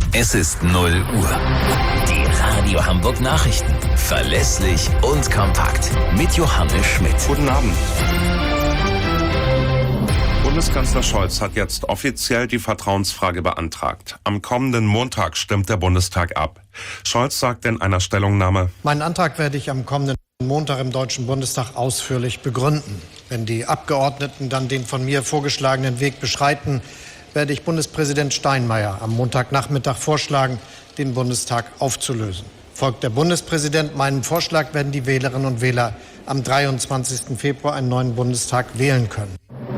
Es ist 0 Uhr. Die Radio Hamburg Nachrichten. Verlässlich und kompakt. Mit Johannes Schmidt. Guten Abend. Bundeskanzler Scholz hat jetzt offiziell die Vertrauensfrage beantragt. Am kommenden Montag stimmt der Bundestag ab. Scholz sagt in einer Stellungnahme: Meinen Antrag werde ich am kommenden Montag im Deutschen Bundestag ausführlich begründen. Wenn die Abgeordneten dann den von mir vorgeschlagenen Weg beschreiten, werde ich Bundespräsident Steinmeier am Montagnachmittag vorschlagen, den Bundestag aufzulösen. Folgt der Bundespräsident meinem Vorschlag, werden die Wählerinnen und Wähler am 23. Februar einen neuen Bundestag wählen können.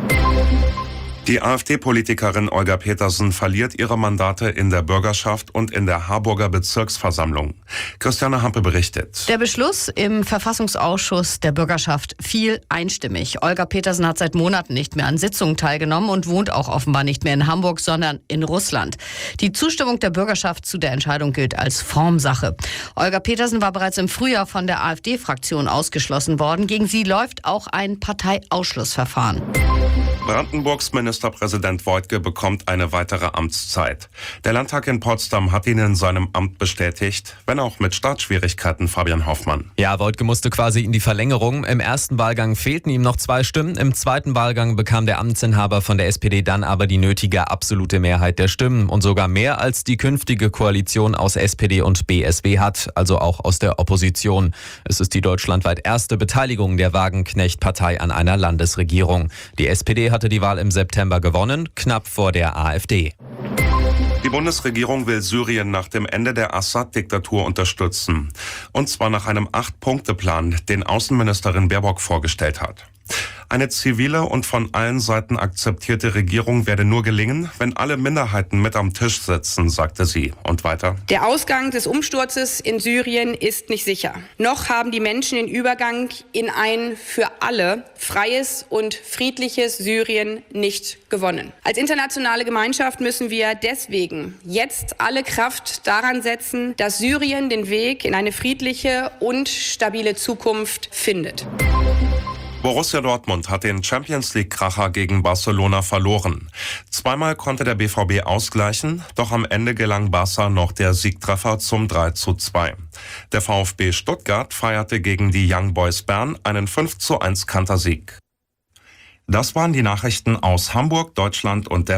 Die AfD-Politikerin Olga Petersen verliert ihre Mandate in der Bürgerschaft und in der Harburger Bezirksversammlung. Christiane Hampe berichtet. Der Beschluss im Verfassungsausschuss der Bürgerschaft fiel einstimmig. Olga Petersen hat seit Monaten nicht mehr an Sitzungen teilgenommen und wohnt auch offenbar nicht mehr in Hamburg, sondern in Russland. Die Zustimmung der Bürgerschaft zu der Entscheidung gilt als Formsache. Olga Petersen war bereits im Frühjahr von der AfD-Fraktion ausgeschlossen worden. Gegen sie läuft auch ein Parteiausschlussverfahren. Brandenburgs Ministerpräsident Woidke bekommt eine weitere Amtszeit. Der Landtag in Potsdam hat ihn in seinem Amt bestätigt, wenn auch mit Startschwierigkeiten. Fabian Hoffmann. Ja, Woidke musste quasi in die Verlängerung. Im ersten Wahlgang fehlten ihm noch 2 Stimmen. Im zweiten Wahlgang bekam der Amtsinhaber von der SPD dann aber die nötige absolute Mehrheit der Stimmen und sogar mehr als die künftige Koalition aus SPD und BSW hat, also auch aus der Opposition. Es ist die deutschlandweit erste Beteiligung der Wagenknecht-Partei an einer Landesregierung. Die SPD hatte die Wahl im September gewonnen, knapp vor der AfD. Die Bundesregierung will Syrien nach dem Ende der Assad-Diktatur unterstützen. Und zwar nach einem 8-Punkte-Plan, den Außenministerin Baerbock vorgestellt hat. Eine zivile und von allen Seiten akzeptierte Regierung werde nur gelingen, wenn alle Minderheiten mit am Tisch sitzen, sagte sie. Und weiter: Der Ausgang des Umsturzes in Syrien ist nicht sicher. Noch haben die Menschen den Übergang in ein für alle freies und friedliches Syrien nicht gewonnen. Als internationale Gemeinschaft müssen wir deswegen jetzt alle Kraft daran setzen, dass Syrien den Weg in eine friedliche und stabile Zukunft findet. Borussia Dortmund hat den Champions-League-Kracher gegen Barcelona verloren. Zweimal konnte der BVB ausgleichen, doch am Ende gelang Barca noch der Siegtreffer zum 3:2. Der VfB Stuttgart feierte gegen die Young Boys Bern einen 5:1 Kantersieg. Das waren die Nachrichten aus Hamburg, Deutschland und der